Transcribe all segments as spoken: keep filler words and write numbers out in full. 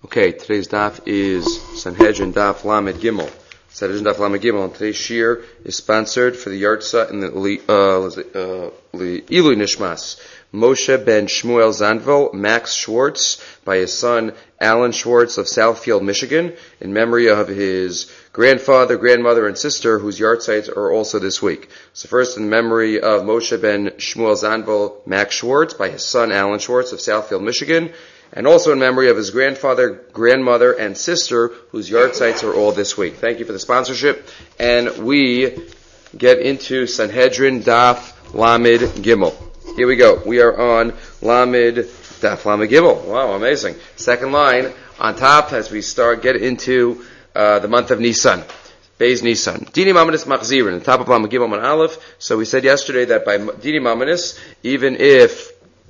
Okay, today's daf is Sanhedrin Daf Lamed Gimel. Sanhedrin Daf Lamed Gimel. And today's shir is sponsored for the Yartzah and the uh, Ilui Nishmas. Moshe ben Shmuel Zandvil, Max Schwartz, by his son Alan Schwartz of Southfield, Michigan, in memory of his grandfather, grandmother, and sister, whose yahrzeits are also this week. So first, in memory of Moshe ben Shmuel Zandvil, Max Schwartz, by his son Alan Schwartz of Southfield, Michigan, and also in memory of his grandfather, grandmother, and sister, whose yahrzeits are all this week. Thank you for the sponsorship. And we get into Sanhedrin Daf Lamed Gimel. Here we go. We are on Lamed Daf Lamed Gimel. Wow, amazing. Second line on top as we start get into uh, the month of Nisan. Beis Nisan. Dini Mamanis Machzirin. The top of Lamed Gimel on Aleph. So we said yesterday that by Dini Mamanis, even if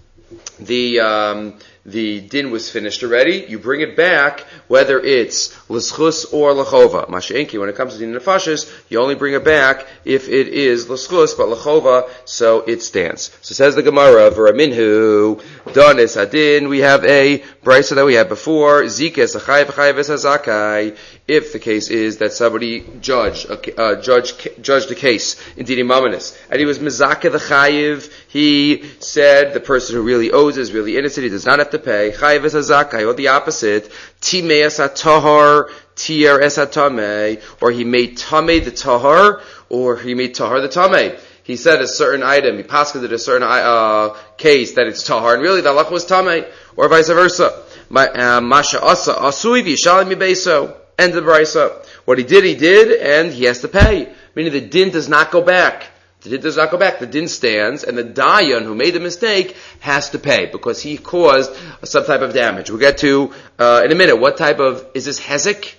the um, the din was finished already, you bring it back, whether it's l'schus or l'chova. Masha'enki, when it comes to din nefashis, you only bring it back if it is l'schus, but l'chova, so it stands. So says the Gemara, v'raminhu, donis adin, we have a brisa that we had before, zikes achai v'chai v'sazakai, if the case is that somebody judged, uh, judge, judged the case in dini mamanis, and he was mizakeh the chayiv, he said the person who really owes is really innocent, he does not have to pay, chayiv es hazakai, or the opposite, timei es ha-tahar, tier es ha-tamei, or he made tamei the tahar, or he made tahar the tamei. He said a certain item, he passed it a certain uh, case that it's tahar, and really the halach was tamei, or vice versa. Masha asa asui v'yishalim mibeso. End of the brisa. What he did, he did, and he has to pay. Meaning the din does not go back. The din does not go back. The din stands, and the dayan who made the mistake has to pay because he caused some type of damage. We'll get to uh, in a minute. What type of is this hezek?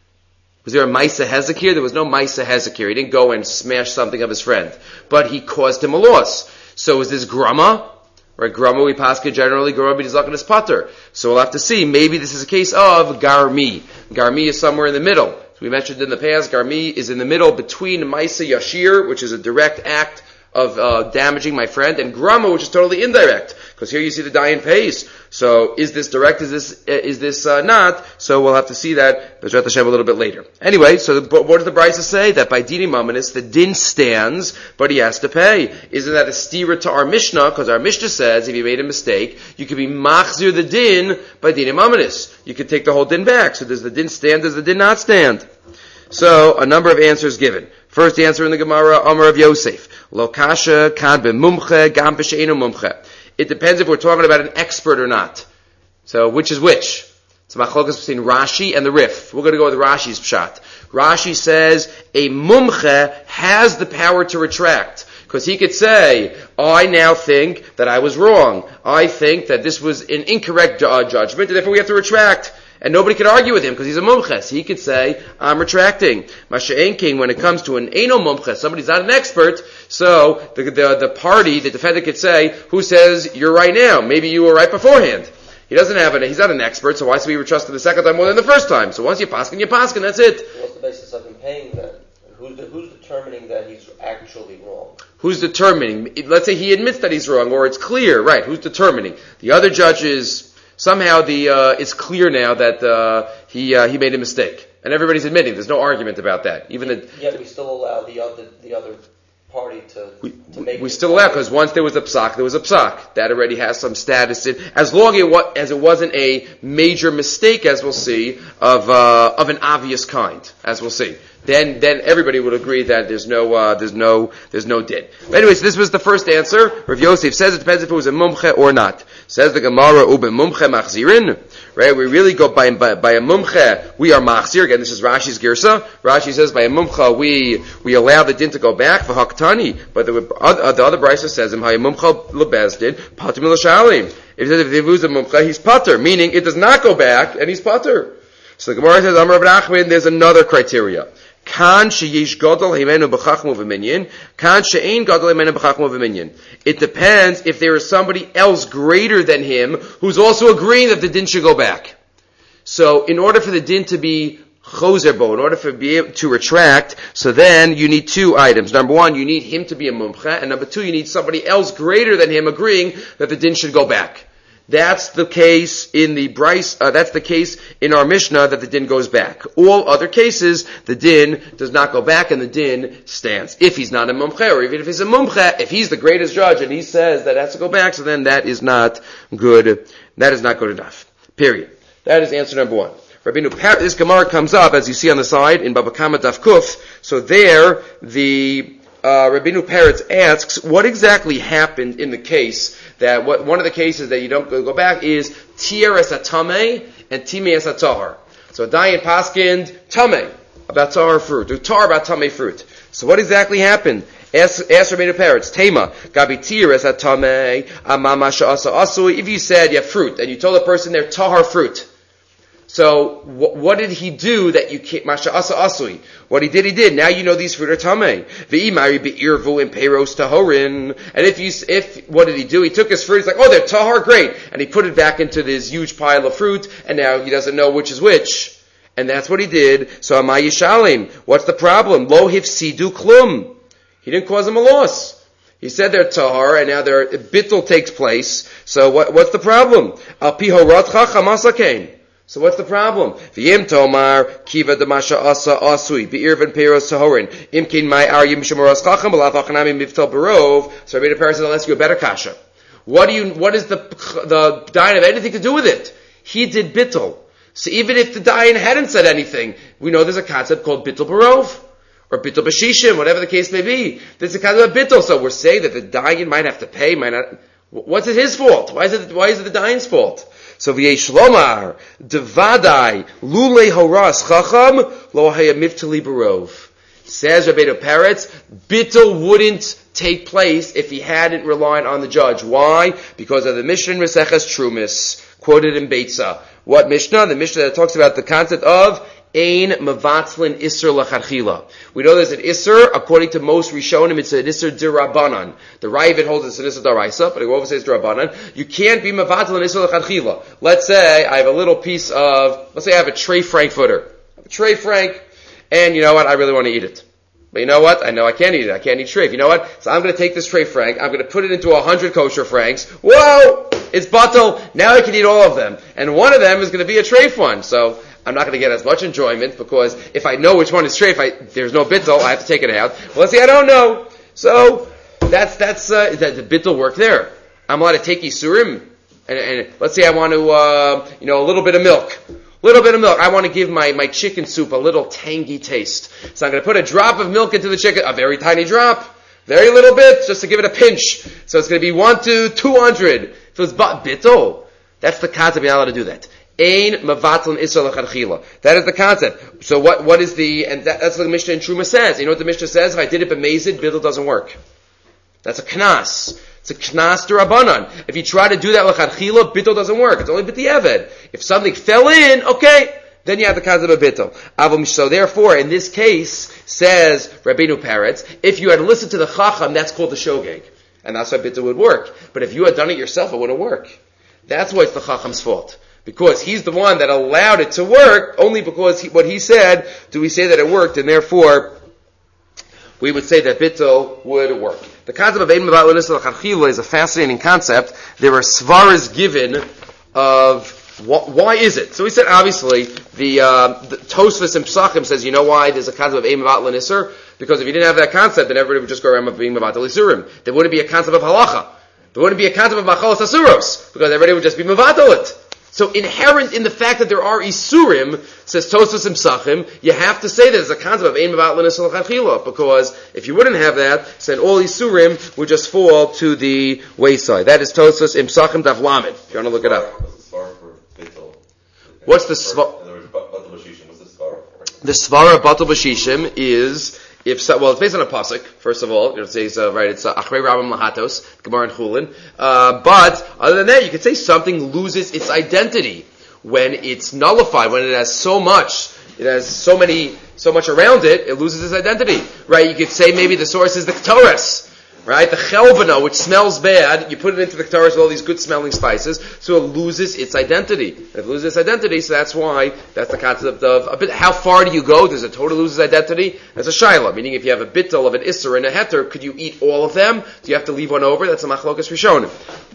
Was there a Maisa Hezek here? There was no Maisa Hezek here. He didn't go and smash something of his friend, but he caused him a loss. So is this grama? Right, grama we paska generally, grama is like in his putter. So we'll have to see. Maybe this is a case of garmi. Garmi is somewhere in the middle. So we mentioned in the past, garmi is in the middle between Maisa Yashir, which is a direct act of uh, damaging my friend, and grama, which is totally indirect. Because here you see the dayan pays. So is this direct? Is this uh, is this uh, not? So we'll have to see that B'ezrat Hashem a little bit later. Anyway, so the, what does the brisa say? That by dini mamanis the din stands, but he has to pay. Isn't that a stira to our Mishnah? Because our Mishnah says if you made a mistake, you could be machzir the din by dini mamanis. You could take the whole din back. So does the din stand? Does the din not stand? So a number of answers given. First answer in the Gemara, Amar of Yosef, Lo kasha kad b'mumche gam b'she'enu mumche. It depends if we're talking about an expert or not. So, which is which? It's a machlokas between Rashi and the Rif. We're going to go with Rashi's pshat. Rashi says a mumche has the power to retract. Because he could say, I now think that I was wrong. I think that this was an incorrect uh, judgment, and therefore we have to retract. And nobody could argue with him because he's a mumches. He could say, I'm retracting. Masha'en king, when it comes to an eno mumches, somebody's not an expert, so the, the the party, the defendant could say, who says you're right now? Maybe you were right beforehand. He doesn't have an, he's not an expert, so why should we trust him the second time more than the first time? So once you paskin, you paskin, that's it. What's the basis of him paying then? Who's, the, who's determining that he's actually wrong? Who's determining? Let's say he admits that he's wrong, or it's clear, right? Who's determining? The other judges. Somehow the uh, it's clear now that uh, he uh, he made a mistake, and everybody's admitting. There's no argument about that. Even the, yet we still allow the other the other party to we, to make. We still allow because once there was a psak, there was a psak that already has some status in. As long as it, was, as it wasn't a major mistake, as we'll see, of uh, of an obvious kind, as we'll see. Then, then everybody would agree that there's no, uh, there's no, there's no din. But anyways, this was the first answer. Rav Yosef says it depends if it was a mumche or not. Says the Gemara, ube mumche machzirin. Right? We really go by, by, by a mumche, we are machzir. Again, this is Rashi's girsa. Rashi says by a mumche, we, we allow the din to go back, v'haktani. But the, uh, the other brisa says, im hayam mumche lebezdin, pater milashalim. If he says if they lose a mumche, he's pater. Meaning, it does not go back, and he's pater. So the Gemara says, Amar Rav Nachman, there's another criteria. Kan sheyesh gadol himenu b'chachmu v'minyan. Kan she'ein gadol himenu b'chachmu v'minyan. It depends if there is somebody else greater than him who's also agreeing that the din should go back. So, in order for the din to be choser bo, in order for it be able to retract, so then you need two items. Number one, you need him to be a mumcha, and number two, you need somebody else greater than him agreeing that the din should go back. That's the case in the Bryce, uh, that's the case in our Mishnah that the din goes back. All other cases, the din does not go back and the din stands. If he's not a mumche, or even if he's a mumche, if he's the greatest judge and he says that it has to go back, so then that is not good, that is not good enough. Period. That is answer number one. Rabbeinu Peretz, this Gemara comes up, as you see on the side, in Baba Kama Daf Kuf. So there, the uh, Rabbeinu Peretz asks, what exactly happened in the case that what, one of the cases that you don't go back is tier es atame and time es atahar. So Dayan paskind tame about tahar fruit, or tar about tame fruit. So what exactly happened? Ask, ask Rabbeinu Peretz, Tema, gabi tier es atame, amama sha'asa asui. If you said you have fruit and you told the person they're tahar fruit, so wh- what did he do that you can't? Masha asa asui. What he did, he did. Now you know these fruit are tamei. Ve'imari be'irvu and peiros tahorin. And if you, if what did he do? He took his fruit. He's like, oh, they're tahar, great, and he put it back into this huge pile of fruit. And now he doesn't know which is which. And that's what he did. So amay yishalim. What's the problem? Lo hifsidu klum. He didn't cause him a loss. He said they're tahar, and now their bittul takes place. So what, what's the problem? Al pihoratcha chamasakein. So what's the problem? V'yim tomar kiva demasha asa asui be'irvan peiros tahorin imkin my aryim shemoras chacham b'lav achanami mivtal barov. So Rabbeinu Peretz says, I'll ask you a better kasha. What do you? What is the the dayan have anything to do with it? He did bittul. So even if the dayan hadn't said anything, we know there's a concept called bittul barov or bittul b'shishim, whatever the case may be. There's a concept of bittul. So we're saying that the dayan might have to pay, might not. What's it his fault? Why is it? Why is it the dayan's fault? So v'yesh lomar devadai lule horas chacham lo haya miftali barov. Says Rabbeinu Peretz, bittul wouldn't take place if he hadn't relied on the judge. Why? Because of the Mishnah in Maseches Trumis, quoted in Beitza. What Mishnah? The Mishnah that talks about the concept of ein mevatzlin isser lacharchila. We know there's an isser, according to most Rishonim, it's an isser dirabanan. The Ravid holds it's an isser daraisa, but he always says dirabanan. You can't be mevatzlin isser lacharchila. Let's say I have a little piece of, let's say I have a tray frankfurter. I have a tray frank, and you know what? I really want to eat it. But you know what? I know I can't eat it. I can't eat treif. You know what? So I'm going to take this tray frank. I'm going to put it into a hundred kosher franks. Whoa! It's batel. Now I can eat all of them. And one of them is going to be a treif one. So I'm not going to get as much enjoyment because if I know which one is treif, I, there's no bittel. I have to take it out. Well, let's see. I don't know. So that's that's uh, that the bittel work there. I'm allowed to take isurim, and, and let's say I want to, uh, you know, a little bit of milk. Little bit of milk. I want to give my, my chicken soup a little tangy taste. So I'm going to put a drop of milk into the chicken, a very tiny drop, very little bit, just to give it a pinch. So it's going to be one to two hundred. So it's bittul. That's the concept. You're not allowed to do that. Ein mevatlin isra l'chadchila. That is the concept. So what what is the, and that, that's what the Mishnah in Truma says. You know what the Mishnah says? If I did it b'mezid, bittul doesn't work. That's a knas. It's a knas d'Rabbanan. If you try to do that l'chadchila, bittul doesn't work. It's only b'di'eved. If something fell in, okay, then you have the concept of bittul. So therefore, in this case, says Rabbeinu Peretz, if you had listened to the chacham, that's called the shogeg. And that's why bittul would work. But if you had done it yourself, it wouldn't work. That's why it's the chacham's fault. Because he's the one that allowed it to work, only because he, what he said, do we say that it worked, and therefore, we would say that bittul would work. The concept of ein mevatlin isra l'chadchila is a fascinating concept. There are svaras given of wh- why is it. So we said obviously the, uh, the Tosfos and Psachim says, you know why there's a concept of ein mevatlin isra? Because if you didn't have that concept, then everybody would just go around being mevatel isurim. There wouldn't be a concept of halacha. There wouldn't be a concept of machalos asuros because everybody would just be mevatel it. So inherent in the fact that there are isurim, says Tosfos and Psachim, you have to say that there's a concept of ein mevatlin isra l'chadchila, because if you wouldn't have that, then all isurim would just fall to the wayside. That is Tosfos and Psachim Daf Lamed. If you want to look it up. What's the svara for bittul? What's the svara? In other words, batel b'shishim. What's the svara for? The svara batel b'shishim is, if so, well, it's based on a pasuk. First of all, it says uh, right. It's achrei rabim lahatos, Gemara and Chulin. Uh, but other than that, you could say something loses its identity when it's nullified, when it has so much, it has so many, so much around it, it loses its identity. Right? You could say maybe the source is the Ketores. Right? The chelvana, which smells bad, you put it into the Ketores with all these good smelling spices, so it loses its identity. It loses its identity, so that's why, that's the concept of, a bit, how far do you go? Does it totally lose its identity? That's a shaila, meaning if you have a bittul of an isser and a heter, could you eat all of them? Do you have to leave one over? That's a machlokas rishonim.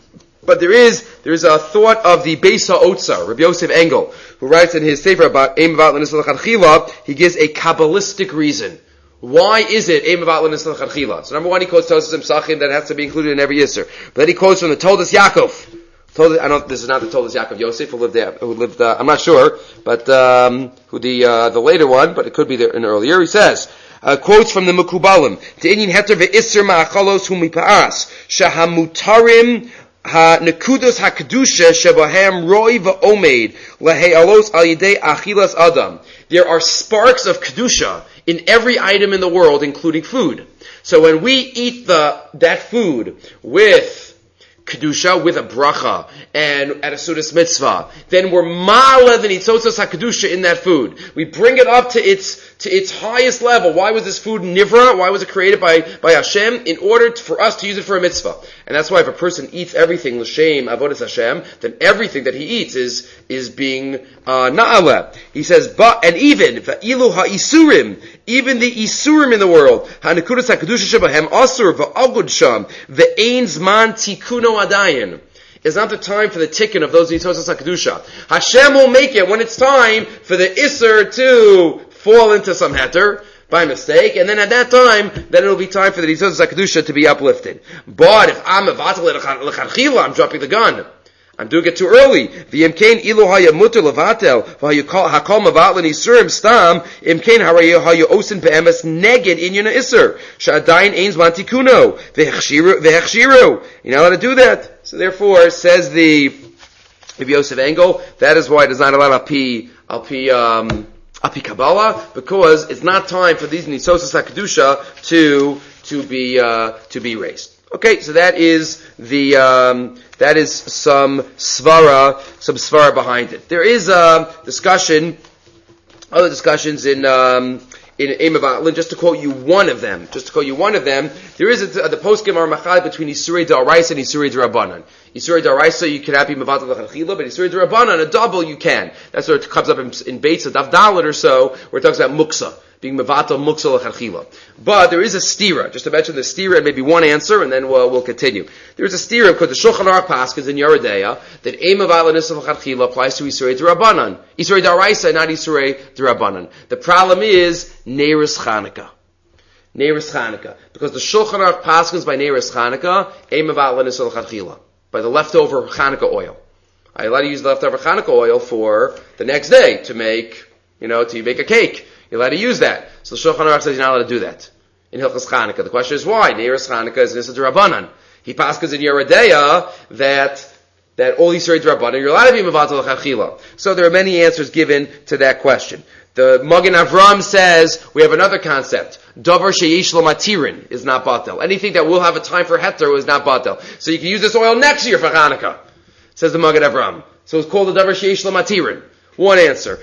But there is there is a thought of the Beis HaOtzar, Rabbi Yosef Engel, who writes in his sefer about Eim Avat L'Nisal Chadchila. He gives a Kabbalistic reason. Why is it Eim Avat L'Nisal Chadchila? So number one, he quotes Tosas Psachim that has to be included in every Yisr. But then he quotes from the Toldos Yaakov. Toldos, I don't. This is not the Toldos Yaakov Yosef who lived there. Who lived? Uh, I'm not sure, but um, who the uh, the later one, but it could be there an earlier. He says. Uh, quotes from the Mekubalim. Te'inyin heter ve'isr ma'achalos hu mipa'as shahamutarim ha-nekudos ha-kedusha shebahem roi va'omed lehe'alos al yidei achilas adam. There are sparks of kedusha in every item in the world, including food. So when we eat the that food with kedusha, with a bracha, and at a sudas mitzvah, then we're ma'ala the nitzotzos ha-kedusha in that food. We bring it up to its to its highest level. Why was this food nivra? Why was it created by, by Hashem? In order to, for us to use it for a mitzvah. And that's why if a person eats everything, l'shem, avodas Hashem, then everything that he eats is, is being, uh, na'ala. He says, but, and even, va'ilu ha'isurim, even the isurim in the world, ha'nekudas ha'kedusha shebahem asur va'agud sham, ve'ein zman tikuno adayin. It's not the time for the tikkun of those nitzotzos ha'kedusha. Hashem will make it when it's time for the iser to fall into some heter by mistake, and then at that time, then it'll be time for the nitzotzos ha'kedusha to be uplifted. But if I'm mevatel l'chadchila, I'm dropping the gun. I'm doing it too early. V'imkein ilu haya muter levatel v'hakol mevat l'nisurim stam imkein haya haya osin be'emes neged inyan iser sha'adayin ein zman tikuno v'hechshiru. You're not allowed to do that. So therefore, says the Rabbi Yosef Engel, that is why it is not allowed api api um api Kabbalah, because it's not time for these nitzotzos ha'kedusha to to be uh, to be raised. Okay, so that is the um, that is some svara, some svara behind it. There is a discussion, other discussions in um, in Eim Avat L'Nisal. Just to quote you one of them, just to quote you one of them, there is a, the poskim are machal between Isurei D'Oraisa and Isurei D'Rabbanan. Isurei D'Oraisa you cannot be mevatel l'chadchila, but Isurei D'Rabbanan a double you can. That's where it comes up in, in Beitz Daf Dalet or so, where it talks about muksa, being mevatel muksa l'chadchila. But there is a stira, just to mention the stira and maybe one answer, and then we'll, we'll continue. There is a stira because the Shulchan Aruch Paskins in Yoreh De'ah that Eim Avat L'Nisal l'chadchila applies to Isurei D'Rabbanan, Isurei D'Oraisa, not Isurei D'Rabbanan. The problem is Neiros Chanukah. Neiros Chanukah, because the Shulchan Aruch Paskins by Neiros Chanukah Eim Avat L'Nisal l'chadchila, by the leftover Chanukah oil. I allowed to use the leftover Chanukah oil for the next day to make, you know, to make a cake. You're allowed to use that. So the Shulchan Aruch says you're not allowed to do that in Hilchos Chanukah. The question is why? Neiros Chanukah is Nisa D'Rabbanan. He passes in Yoreh De'ah that that all Yisrei D'Rabbanan you're allowed to be mevatel l'chadchila. So there are many answers given to that question. The Magen Avram says we have another concept. Davar sheyesh lo matirin is not batel. Anything that will have a time for heter is not batel. So you can use this oil next year for Hanukkah, says the Magen Avram. So it's called the Davar sheyesh lo matirin. One answer.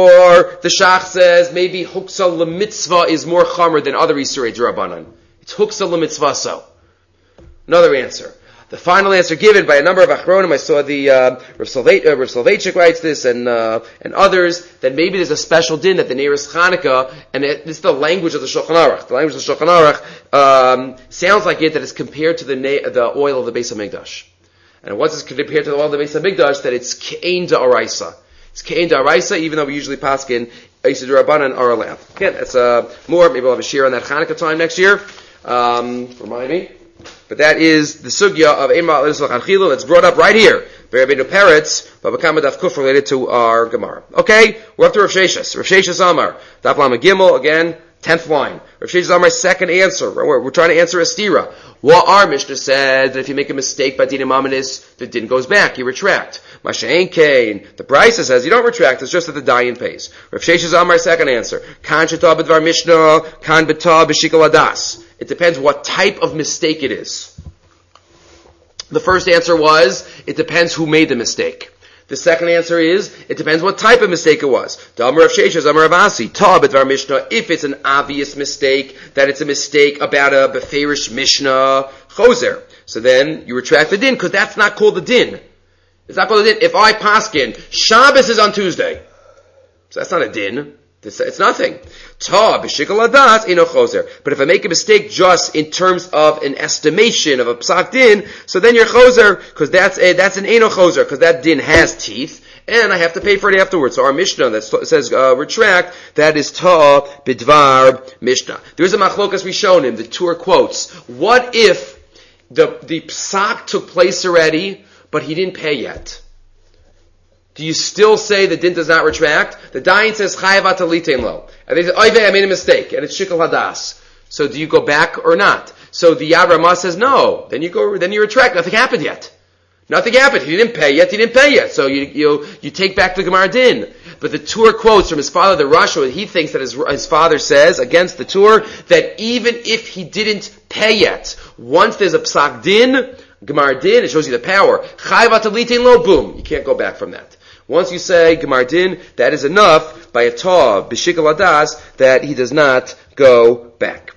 Or the Shach says maybe huksa l'mitzvah is more chamer than other Yisrei D'Rabbanan. It's huksa l'mitzvah so. Another answer. The final answer given by a number of Achronim, I saw the uh, Rav Soloveitchik writes this, and uh, and others, that maybe there's a special din that the Neiros Chanukah, and it, this is the language of the Shulchan Aruch. The language of the Shulchan Aruch um, sounds like it that it's compared to the na- the oil of the Beis Hamikdash. And once it's compared to the oil of the Beis Hamikdash, that it's Ke'ein D'Oraisa. It's Ke'ein D'Oraisa, even though we usually paskin Yisrei D'Rabbanan are allowed. Again, that's uh, more. Maybe we'll have a shir on that Chanukah time next year. Um, remind me. But that is the sugya of Eim Avat L'Nisal l'chadchila that's brought up right here. Rabbeinu Peretz, Babakama Daf Kuf, related to our Gemara. Okay, we're up to Rav Sheshis. Rav Sheshis Amar, Daf Lamed Gimel, again, tenth line. Rav Sheshis Amar's second answer. We're, we're trying to answer a stira. What our Mishnah said that if you make a mistake by dinim amanis, the din goes back, you retract. Masha'en Kain, the Brisa says you don't retract, it's just that the dayan pays. Rav Sheshis Amar's second answer. Kan Sheta B'Dvar Mishnah, Kan B'Ta B'Shikol Adas. It depends what type of mistake it is. The first answer was, it depends who made the mistake. The second answer is, it depends what type of mistake it was. Damar Rav Sheshis, Amar Rav Asi, Ta B'Dvar Mishnah, if it's an obvious mistake, that it's a mistake about a Beferish Mishnah, Choser. So then, you retract the din, because that's not called the din. It's not called a din. If I paskin, Shabbos is on Tuesday. So that's not a din. This, it's nothing. Ta b'shikol hadas eno choser. But if I make a mistake just in terms of an estimation of a psak din, so then you're choser, because that's a, that's an eno choser, because that din has teeth, and I have to pay for it afterwards. So our Mishnah that says uh, retract, that is ta bidvar Mishnah. There's a machlokas rishonim, the Tur quotes. What if the the psak took place already, but he didn't pay yet? Do you still say the din does not retract? The Dayan says chayav atalitin lo, and they say oy I made a mistake, and it's shikol hadas. So do you go back or not? So the Yad Ramah says no. Then you go. Then you retract. Nothing happened yet. Nothing happened. He didn't pay yet. He didn't pay yet. So you you you take back the Gemara din. But the Tur quotes from his father, the Rasha, he thinks that his his father says against the Tur that even if he didn't pay yet, once there's a psak din, Gemara din, it shows you the power. Chayav atalitin lo, boom. You can't go back from that. Once you say Gemar Din, that is enough by a taw b'shikol hadas that he does not go back.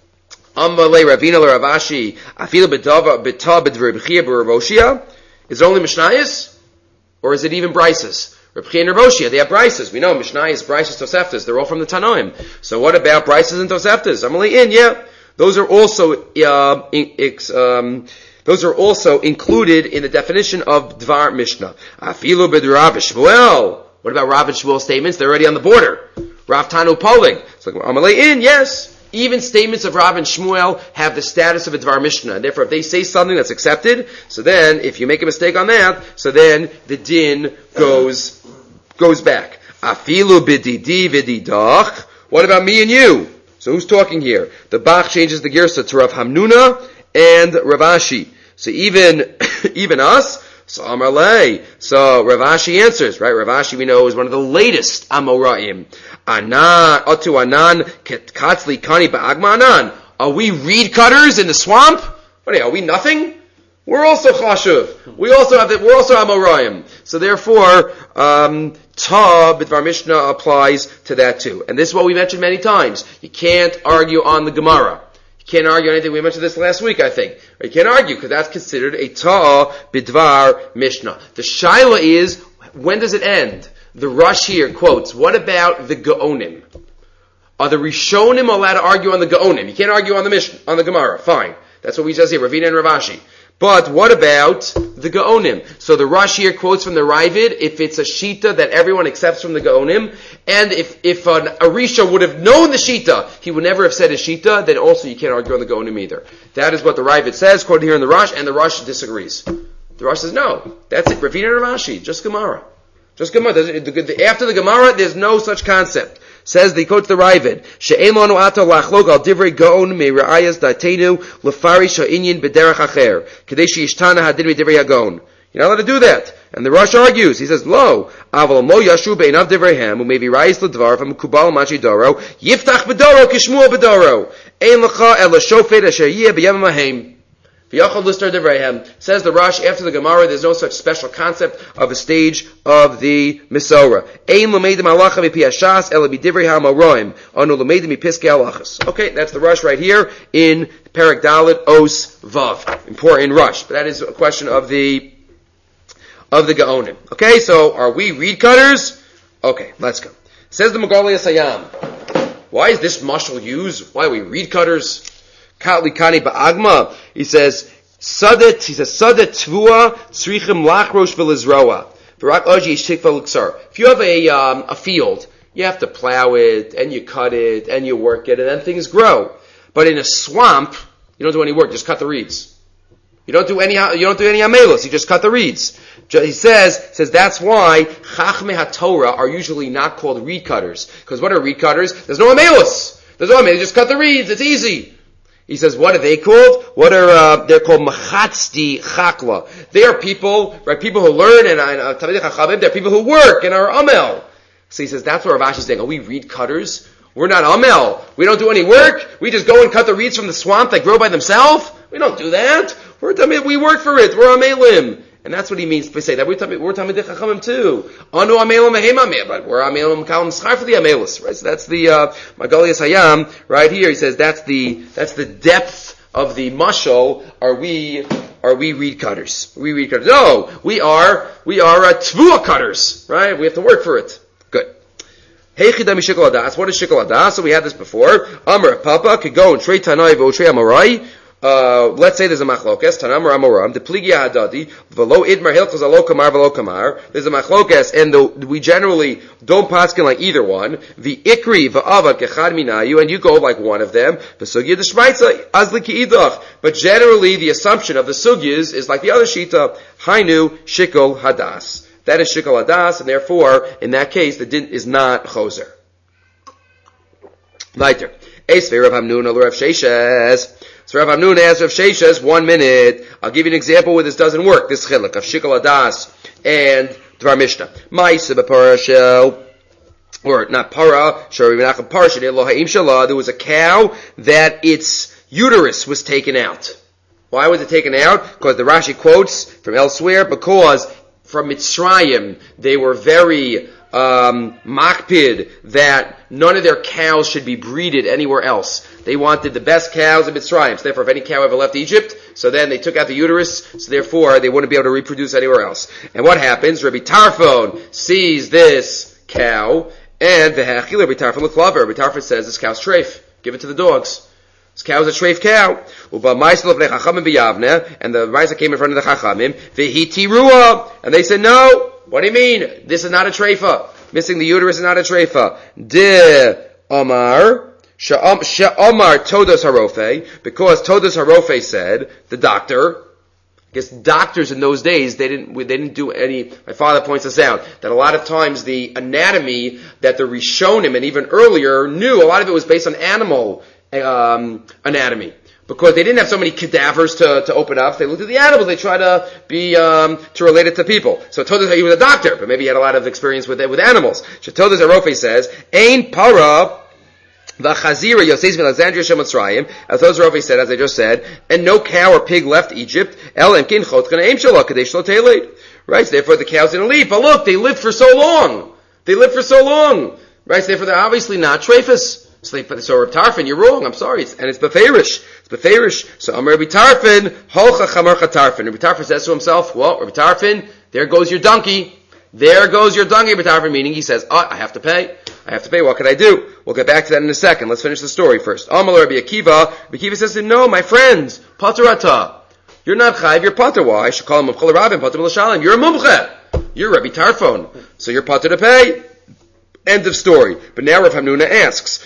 Amalei Ravina l'Ravashi afilu b'tava b'taw b'dvar b'chia b'Ravoshia. Is it only Mishnayos, or is it even Brises? Reb Chia and Ravoshia, they have Brises. We know Mishnayos, Brises, Toseftas. They're all from the Tanoim. So what about Brises and Toseftas? Amalei in, yeah, those are also uh, in, um, Those are also included in the definition of Dvar Mishnah. Afilu b'Rav Shmuel. What about Rav and Shmuel statements? They're already on the border. Rav Tanu Poling. So Amalei in, yes. Even statements of Rav and Shmuel have the status of a Dvar Mishnah. And therefore, if they say something that's accepted, so then, if you make a mistake on that, so then the din goes, goes back. Afilu b'Didi v'Didach. What about me and you? So who's talking here? The Bach changes the Girsa to Rav Hamnuna and Ravashi. So even, even us, so Amalei. So Ravashi answers, right? Ravashi we know is one of the latest Amoraim. Anan, Otu Anan, Katzli Kani Ba'agma Anan. Are we reed cutters in the swamp? What are, are we nothing? We're also Chashuv. We also have the, we're also Amoraim. So therefore, um, Ta B'Dvar Mishnah applies to that too. And this is what we mentioned many times. You can't argue on the Gemara. Can't argue anything. We mentioned this last week, I think. You can't argue because that's considered a ta'a bidvar mishnah. The shaila is, when does it end? The Rush here quotes, what about the Gaonim? Are the Rishonim allowed to argue on the Gaonim? You can't argue on the Mishnah, on the Gemara. Fine. That's what we just here, Ravina and Ravashi. But what about the Gaonim? So the Rush here quotes from the Ravid, if it's a Shita that everyone accepts from the Gaonim, and if, if an Arisha would have known the Shita, he would never have said a Shita, then also you can't argue on the Gaonim either. That is what the Ravid says, quoted here in the Rush, and the Rush disagrees. The Rush says, no, that's it, Ravina and Ravashi, just Gemara. Just Gemara. After the Gemara, there's no such concept. Says the quote the Ravid, She'en lanu ato lachlok al divrei gaon me ra'ayas datenu lefarish ha'inyin b'derech acher kedei she'ishtana hadin b'divrei hagon. You're not allowed to do that. And the Rosh argues. He says, Lo, aval mo yashu be'inav divreihem u'mevi ra'ayas l'dvar v'mukubal machi doro yiftach b'doro kishmua b'doro ein lecha el ha'shofet asher yeh b'yam ha'hem. V'yachol lister divreihem. Says the Rosh, after the Gemara, there's no such special concept of a stage of the Misora. Ein l'meidim halacha v'pi hashas ela b'divrei ha'maroim anu l'meidim v'piskei halachas. Okay, that's the Rosh right here in Perek Dalet Os Vav. Important Rosh. But that is a question of the of the Gaonim. Okay, so are we reed cutters? Okay, let's go. Says the Megali Asayam. Why is this mashal used? Why are we reed cutters? Katli Kani Ba'agma. He says, Sadet, he says, Sadet Tvua Tzrichim Lachrosh V'Lizroa. V'rak Oji Shikva Luksar. If you have a, um, a field, you have to plow it, and you cut it, and you work it, and then things grow. But in a swamp, you don't do any work, just cut the reeds. You don't do any, you don't do any amelos, you just cut the reeds. He says, says that's why Chachmei HaTorah are usually not called reed cutters. Because what are reed cutters? There's no amelos. There's no amelos, just cut the reeds, it's easy. He says, what are they called? What are, uh, they're called Machatzdi Chakla. They are people, right, people who learn and, uh, Talmidei Chachamim, they're people who work and are Amel. So he says, that's what Rav Ashi is saying. Are we reed cutters? We're not Amel. We don't do any work. We just go and cut the reeds from the swamp that grow by themselves. We don't do that. We're, we work for it. We're Amelim. And that's what he means to say that. We're Talmidei Chachamim too. Anu Amelim Mehem Amel. But we're Amelim Kalam Schar for the Amelis. Right? So that's the, uh, Magalias Hayam, right here. He says that's the, that's the depth of the mashal. Are we, are we reed cutters? Are we reed cutters? No! We are, we are, uh, tvua cutters. Right? We have to work for it. Good. Heichidami shikol hadas. What is shikol hadas? So we had this before. Amar Papa could go and trade Tanai v'otrei Amorai. Uh, let's say there's a machlokes, Tanam or Amoram, the Pligia Hadadi, Velo Idmar Hilchos Alo Kamar Velo Kamar. There's a machlokes, and the, we generally don't paskin like either one. The Ikri V'avad Kechad Minayu, and you go like one of them. The Sugya the Shmaitza Azli Ki'idach. But generally, the assumption of the Sugyas is like the other Shita, Hainu Shikol Hadas. That is Shikol Hadas, and therefore, in that case, the din is not Choser. Later. Eisvei Rav Hamnun al Rav Sheshes. So Rav Hamnun asks Rav Sheshes, one minute. I'll give you an example where this doesn't work. This chiluk of Shikol Hadas and Dvar Mishnah. Ma'aseh b'para shel, or not para, shel Rabbi Menachem Parsha, Elo ha'im shalah. There was a cow that its uterus was taken out. Why was it taken out? Because the Rashi quotes from elsewhere, because from Mitzrayim they were very um makpid that none of their cows should be breeded anywhere else. They wanted the best cows in Mitzrayim. So therefore, if any cow ever left Egypt, so then they took out the uterus, so therefore they wouldn't be able to reproduce anywhere else. And what happens? Rabbi Tarfon sees this cow, and the Hechil Rabbi Tarfon l'klaver. Rabbi Tarfon says, this cow's treif. Give it to the dogs. This cow is a treif cow. And the Maisa came in front of the Chachamim. V'hitiruah. And they said, no. What do you mean? This is not a treifa. Missing the uterus is not a treifa. De Omar, She'omar Todos Harofe, because Todos Harofe said, the doctor, I guess doctors in those days, they didn't, they didn't do any, my father points this out, that a lot of times the anatomy that the Rishonim and even earlier knew, a lot of it was based on animal um, anatomy. Because they didn't have so many cadavers to, to open up, they looked at the animals, they tried to be, um, to relate it to people. So Todos, he was a doctor, but maybe he had a lot of experience with with animals. So Todos Harofe says, Ein para v'chazira Yosef ben Alexandria shemotzrayim, as Todos Harofe said, as I just said, and no cow or pig left Egypt, el emkin chotkan aim shalach kadesh lo teled. Right, so therefore the cows didn't leave. But look, they lived for so long. They lived for so long. Right, so therefore they're obviously not treifus. So, they, so Reb Tarfon, you're wrong. I'm sorry, it's, and it's beferish. It's beferish. So Amar Rabbi Tarfon, holcha chamarcha Tarfon. Rabbi Tarfon says to himself, "Well, Rabbi Tarfon, there goes your donkey. There goes your donkey." Rabbi Tarfon, meaning he says, "Oh, I have to pay. I have to pay. What can I do?" We'll get back to that in a second. Let's finish the story first. Amar Rabbi Akiva. Rabbi Akiva says to him, "No, my friends, paterata. You're not chayv. You're pater. Why? I should call him mumcha l'rabim, pater l'shalim. You're a mumcha. You're Rabbi Tarfon, so you're pater to pay." End of story. But now Rav Hamnuna asks,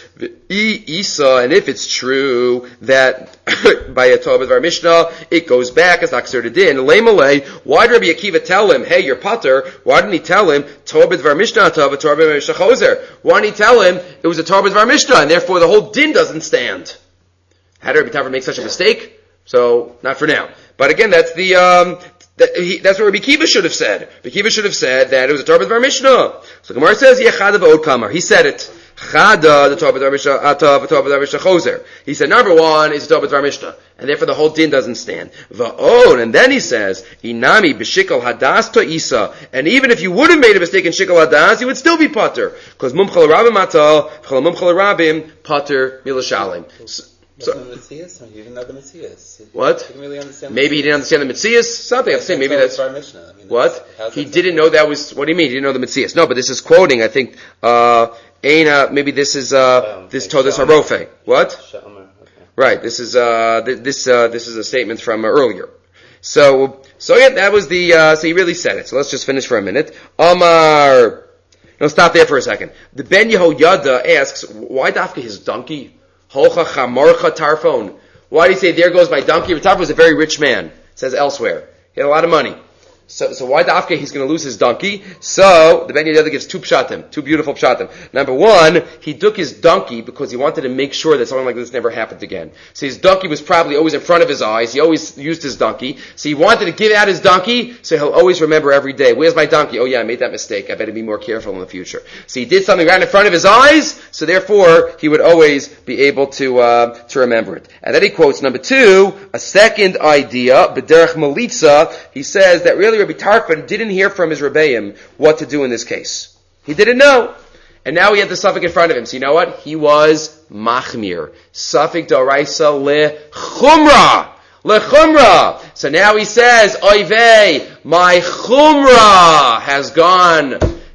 Isa, and if it's true that by a Torah B'dvar Mishnah, it goes back as Aksir to Din, Leimalei, why did Rabbi Akiva tell him, hey, you're Pater? Why didn't he tell him, Torah B'dvar Mishnah, Torah B'dvar Mishnah Choser? Why didn't he tell him it was a Torah B'dvar Mishnah, and therefore the whole Din doesn't stand? How did Rabbi Tarfon make such a mistake? So, not for now. But again, that's the, um, That he, that's what Rabbi Kiva should have said. Rabbi Kiva should have said that it was a Torah B'dvar Mishnah. So Gemara says, Yechada v'od kamar. He said it. Chada, the Torah B'dvar Mishnah, Atav, Torah B'dvar Mishnah Choser. He said, number one is the Torah B'dvar Mishnah. And therefore the whole din doesn't stand. V'od, and then he says, Inami b'shikol hadas to Isa. And even if you would have made a mistake in shikol hadas, you would still be pater. Because mumchal rabim atal, chal mumchal rabim, pater milashalim. So, So, the Metzias? He didn't know the Metzias. What? He didn't really understand. Maybe he didn't understand the Metzias. Something I have to say. Maybe that's I mean, what that's, he didn't know. That was what do you mean? He didn't know the Metzias. No, but this is quoting. I think. Uh, Aina, maybe this is uh, this Todos Harofe. What? Okay. Right. This is uh, th- this uh, this is a statement from uh, earlier. So so yeah, that was the. Uh, so he really said it. So let's just finish for a minute. Amar. No, stop there for a second. The Ben Yehoyada asks, why dafka his donkey? Holcha chamarcha Tarfon. Why do you say, there goes my donkey? Tarfon was a very rich man. It says elsewhere. He had a lot of money. So, so why dafka he's going to lose his donkey? So, the Ben Yehoyada gives two pshatim, two beautiful pshatim. Number one, he took his donkey because he wanted to make sure that something like this never happened again. So his donkey was probably always in front of his eyes. He always used his donkey. So he wanted to give out his donkey, so he'll always remember every day, where's my donkey? Oh yeah, I made that mistake. I better be more careful in the future. So he did something right in front of his eyes, so therefore he would always be able to, uh, to remember it. And then he quotes number two, a second idea, B'derech Melitza. He says that really Rabbi Tarfon didn't hear from his Rebbeim what to do in this case. He didn't know. And now he had the suffix in front of him. So you know what? He was machmir. Suffix d'oraisa lechumra. Lechumra. So now he says, oy vey, my chumra has gone,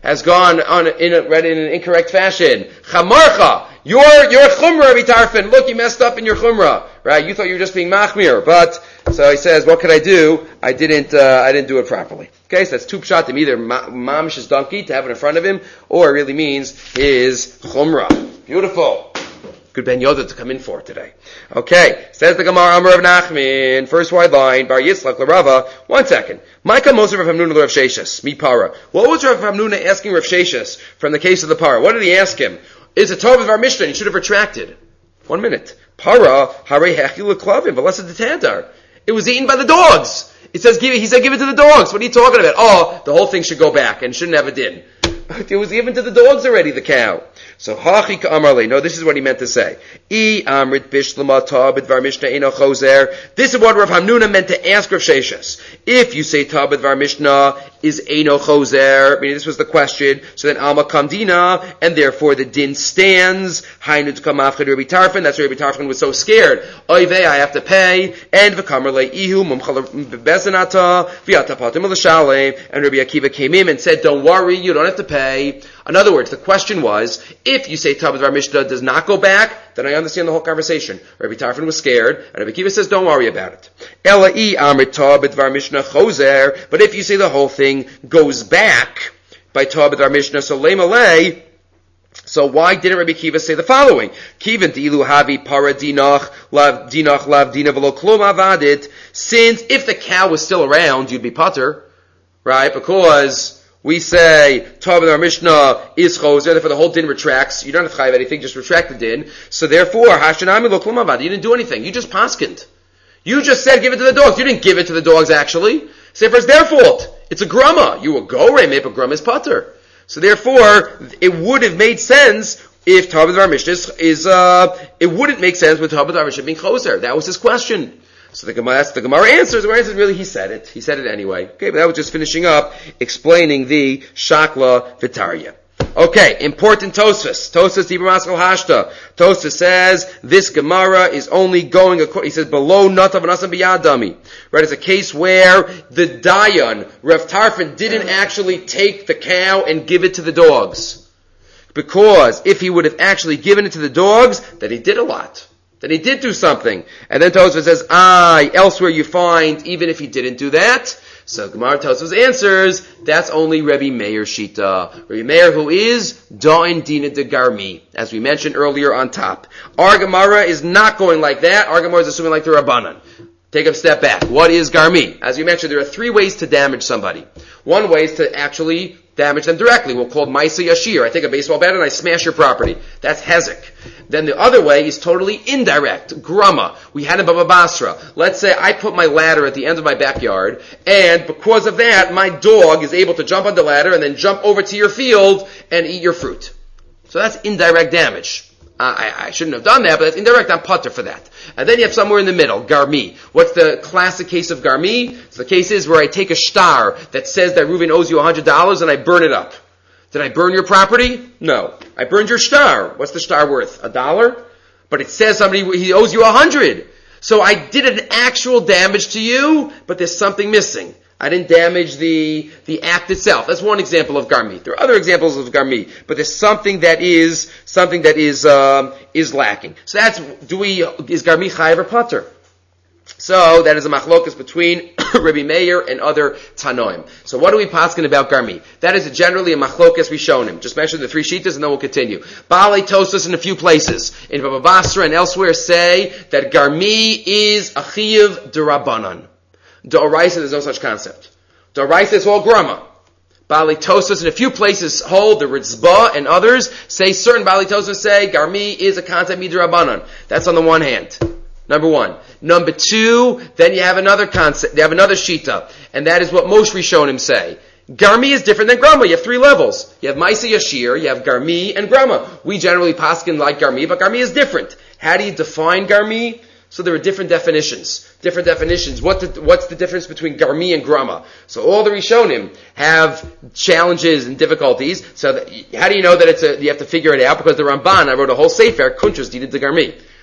has gone on in a, read in an incorrect fashion. Chamarcha, you're you're chumrah, Rabbi Tarfon. Look, you messed up in your chumrah, right? You thought you were just being machmir, but so he says, what could I do? I didn't uh, I didn't do it properly. Okay, so that's two pshatim. Either mamish his donkey to have it in front of him, or it really means his chumrah. Beautiful. Good Ben Yoda to come in for today. Okay, says the Gemara Amar of Nachman, first wide line, Bar Yitzchak L'Rava. One second. Micah Moser of Hamnuna Rav Sheshis, mi para. What was Rav Hamnuna asking Rav Sheshis from the case of the para? What did he ask him? Is it Torah of our Mishnah? He should have retracted. One minute. Para hare hechi l'klavim, but less the tandar. It was eaten by the dogs. It says, give it, he said, give it to the dogs. What are you talking about? Oh, the whole thing should go back and shouldn't have a din. It was given to the dogs already, the cow. So, hachi ka'amarle. No, this is what he meant to say. I amrit bishlamata b'dvar mishnah eno chozer. This is what Rav Hamnuna meant to ask Rav Sheshis. If you say ta b'dvar mishnah is eno chozer, meaning this was the question, so then alma kamdina, and therefore the din stands. Hainu t'kamafchad Rabbi Tarfon. That's why Rabbi Tarfon was so scared. Oy vey, I have to pay. And v'kamarle ihu mumchal bezenata v'yata patim l'shalem. And Rabbi Akiva came in and said, don't worry, you don't have to pay. In other words, the question was, if you say Tabad Var Mishnah does not go back, then I understand the whole conversation. Rabbi Tarfon was scared, and Rabbi Akiva says, don't worry about it. Ela'i Amrit Tabad Var Mishnah Choser, but if you say the whole thing goes back by Tabad Var Mishnah, so Lei Malay, so why didn't Rabbi Akiva say the following? Kivin Tilu Havi Para Dinach Lav Dinach Lav Dina Velo Klum Avadit. Since if the cow was still around, you'd be putter, right? Because we say, Tov our Mishnah is choser, therefore the whole din retracts. You don't have to chayav anything, just retract the din. So therefore, Hashanami lo klum avad. You didn't do anything. You just paskind. You just said, give it to the dogs. You didn't give it to the dogs, actually. So therefore, it's their fault. It's a grumma. You will go, maybe a grumma is putter. So therefore, it would have made sense if Tov our Mishnah is, is uh, it wouldn't make sense with Tov our Mishnah being choser. That was his question. So the Gemara, the Gemara answers, the Gemara answers, really, he said it. He said it anyway. Okay, but that was just finishing up, explaining the Shakla Vitaria. Okay, important Tosfos. Tosfos Dibur Maskal Hashta. Tosfos says, this Gemara is only going, he says, below Natav Anasam Biyadami. Right, it's a case where the Dayan, Rav Tarfon, didn't actually take the cow and give it to the dogs. Because if he would have actually given it to the dogs, then he did a lot. Then he did do something. And then Tosfos says, I, elsewhere you find, even if he didn't do that. So Gemara Tosfos answers, that's only Rebbe Meir Shita. Rebbe Meir, who is Da'in Dina de Garmi, as we mentioned earlier on top. Our Gemara is not going like that. Our Gemara is assuming like the Rabbanan. Take a step back. What is Garmi? As we mentioned, there are three ways to damage somebody. One way is to actually damage them directly. We'll call it Maisa Yashir. I take a baseball bat and I smash your property. That's Hezek. Then the other way is totally indirect. Grama. We had in Baba Basra. Let's say I put my ladder at the end of my backyard, and because of that, my dog is able to jump on the ladder and then jump over to your field and eat your fruit. So that's indirect damage. Uh, I, I shouldn't have done that, but that's indirect. I'm putter for that. And then you have somewhere in the middle, Garmi. What's the classic case of Garmi? So the case is where I take a star that says that Reuven owes you one hundred dollars and I burn it up. Did I burn your property? No. I burned your star. What's the star worth? A dollar? But it says somebody, he owes you a hundred. So I did an actual damage to you, but there's something missing. I didn't damage the, the act itself. That's one example of Garmi. There are other examples of Garmi, but there's something that is, something that is, um, is lacking. So that's, do we, is Garmi chayav or pater? So that is a machlokas between Rabbi Meir and other Tanoim. So what are we paskin about Garmi? That is generally a machlokas we shown him. Just mention the three shitas and then we'll continue. Baalei Tosfos in a few places. In Baba Basra and elsewhere say that Garmi is a chiyuv d'Rabbanan. D'Oraisa, there's no such concept. D'Oraisa is all grama. Baalei Tosfos in a few places hold, the Ritzbah and others say, certain Baalei Tosfos say, Garmi is a concept midrabanan. That's on the one hand. Number one. Number two, then you have another concept, you have another shita, and that is what most Rishonim say. Garmi is different than Grama. You have three levels. You have Maisa Yashir, you have Garmi, and Grama. We generally paskin like Garmi, but Garmi is different. How do you define Garmi? So there are different definitions. Different definitions. What the, what's the difference between Garmi and Grama? So all the Rishonim have challenges and difficulties. So that, how do you know that it's a, you have to figure it out? Because the Ramban, I wrote a whole sefer, Kuntrus Dina de Garmi.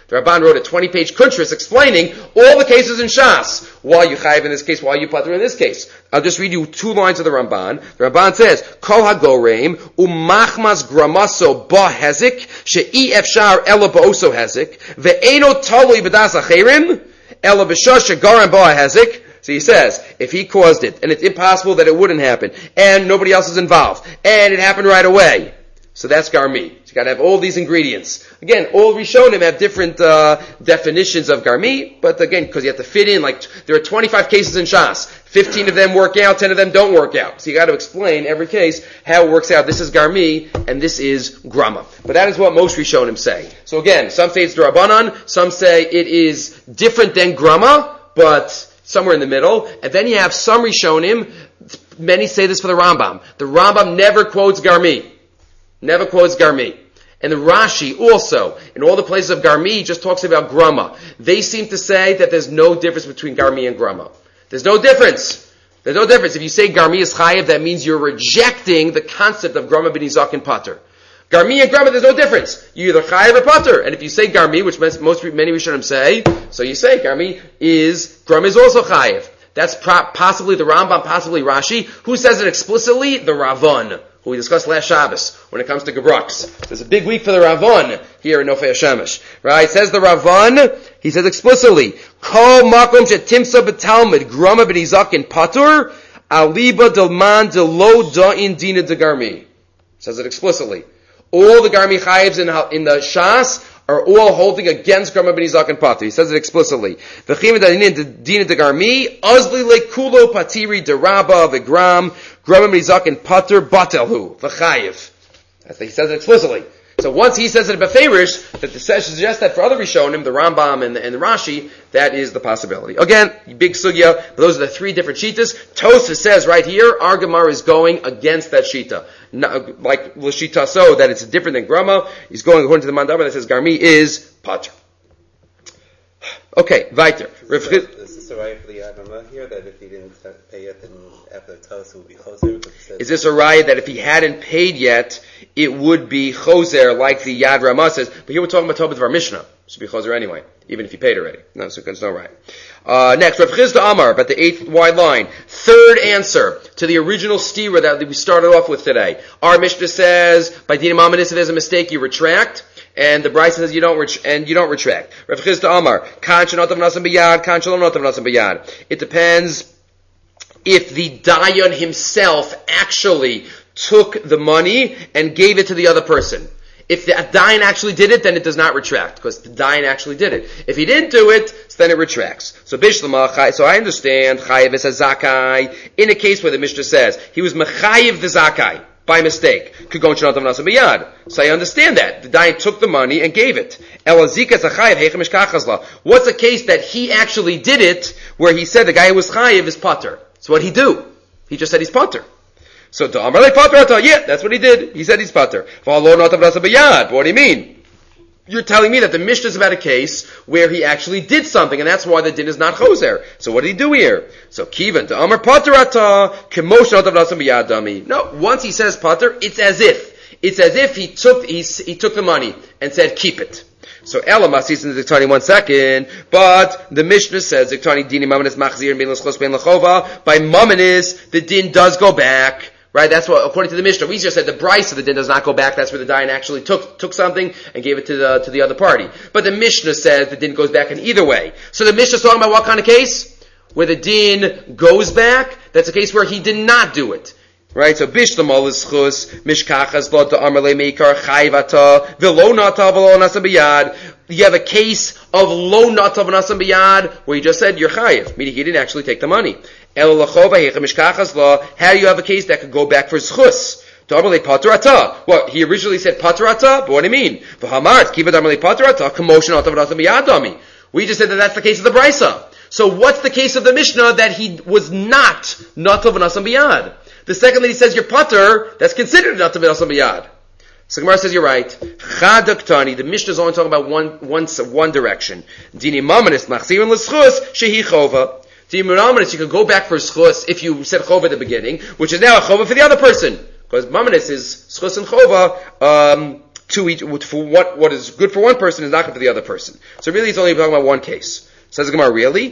The Ramban wrote a twenty-page kuntris explaining all the cases in Shas. Why you chayiv in this case, why you pater in this case. I'll just read you two lines of the Ramban. The Ramban says, Kol hagoreim umachmas gramaso ba hezik she'i efshar ela ba'oso hezik ve'eno talui b'das acherim ela b'shosh shegaram ba hezik. So he says, if he caused it, and it's impossible that it wouldn't happen, and nobody else is involved, and it happened right away, so that's garmi. So you got to have all these ingredients. Again, all Rishonim have different uh, definitions of garmi, but again, because you have to fit in, like, there are twenty-five cases in Shas. fifteen of them work out, ten of them don't work out. So you got to explain every case how it works out. This is garmi, and this is grama. But that is what most Rishonim say. So again, some say it's D'Rabbanan, some say it is different than grama, but somewhere in the middle. And then you have some Rishonim, many say this for the Rambam. The Rambam never quotes garmi. Never quotes garmi. And the Rashi also, in all the places of garmi, just talks about grama. They seem to say that there's no difference between garmi and grama. There's no difference. There's no difference. If you say garmi is chayiv, that means you're rejecting the concept of grama b'nizak and pater. Garmi and grama, there's no difference. You're either chayiv or pater. And if you say garmi, which most, many Rishonim say, so you say garmi is, grama is also chayiv. That's pro- possibly the Rambam, possibly Rashi. Who says it explicitly? The Ravon, who we discussed last Shabbos when it comes to Gebrux. There's a big week for the Ravon here in Nofei HaShemesh. Right? Says the Ravon, he says explicitly, Kol makom shetimsa b'talmud grama b'nizak and patur aliba delman delo da'in dina de garmi. Says it explicitly. All the garmi chayivs in, in the Shas are all holding against grama b'nizak and patur. He says it explicitly. V'chim dina de garmi azli lekulo patiri deraba v'gram grama b'nizak and patur batelhu v'chayiv. He says it explicitly. So once he says it beferish, that the suggests that for other Rishonim, the Rambam and the, and the Rashi, that is the possibility. Again, big sugya, but those are the three different shitas. Tosfos says right here, our Gemara is going against that shita. Not, like l'shita so, that it's different than grama. He's going according to the Mandama that says garmi is pater. Okay, weiter. Is this a right for the Yavama here, that if he didn't pay it, then after the Tos it would be choser? Is this a right that if he hadn't paid yet, it would be choser, like the Yad Ramah says? But here we're talking about Tobit Var Mishnah. It should be choser anyway, even if he paid already. No, so it's no right. Uh, next, Rav Chizda Amar, about the eighth wide line. Third answer to the original stira that we started off with today. Our Mishnah says, by Dinam Amanis, if there's a mistake, you retract. And the Bryce says you don't ret- and you don't retract. Rav Chizda Amar, kan shenotav nasam b'yad, kan shalom notav nasam b'yad. It depends if the Dayan himself actually took the money and gave it to the other person. If the Dayan actually did it, then it does not retract, because the Dayan actually did it. If he didn't do it, then it retracts. So Bishlama, so I understand, Chayiv is a Zakai, in a case where the Mishnah says, he was Mechayiv the Zakai, by mistake. So I understand that. The Dayan took the money and gave it. What's the case that he actually did it, where he said the guy who was chayiv is pater? So what did he do? He just said he's pater. So yeah, that's what he did. He said he's pater. But what do you mean? You're telling me that the Mishnah is about a case where he actually did something, and that's why the din is not choser. So what did he do here? So kivan to amar paterata kemotion otav nasam biyadami. No, once he says pater, it's as if it's as if he took he, he took the money and said keep it. So Ela sees in the Ziktani one second, but the Mishnah says Ziktani dini mamanis machzir and ben l'schos ben l'chova. By mamanis, the din does go back. Right, that's what, according to the Mishnah, we just said the Bryce of the din does not go back. That's where the Dayan actually took took something and gave it to the to the other party. But the Mishnah says the din goes back in either way. So the Mishnah is talking about what kind of case? Where the din goes back. That's a case where he did not do it. Right, so Bishlamol is chus, Mishkachas lo to Amarle Meikar Chayvata, Velo Nata Velo Nasam Biyad. You have a case of Lo Nata Velo Nasam Biyad, where you just said you're chayiv, meaning he didn't actually take the money. How do you have a case that could go back for schus? Well, he originally said paterata, but what do you mean? We just said that that's the case of the Brisa. So what's the case of the Mishnah that he was not natav v'nasam biyad? The second that he says you're pater, that's considered natav v'nasam biyad. So Gemara says you're right. Chadaktani, the Mishnah is only talking about one, one, one direction. Dini mamanis machzirin l'schus shehi chova. You can go back for schus if you said chova at the beginning, which is now a chova for the other person. Because mamanis is schus and chova um, to each, for what, what is good for one person is not good for the other person. So really it's only talking about one case. Says the Gemara, really?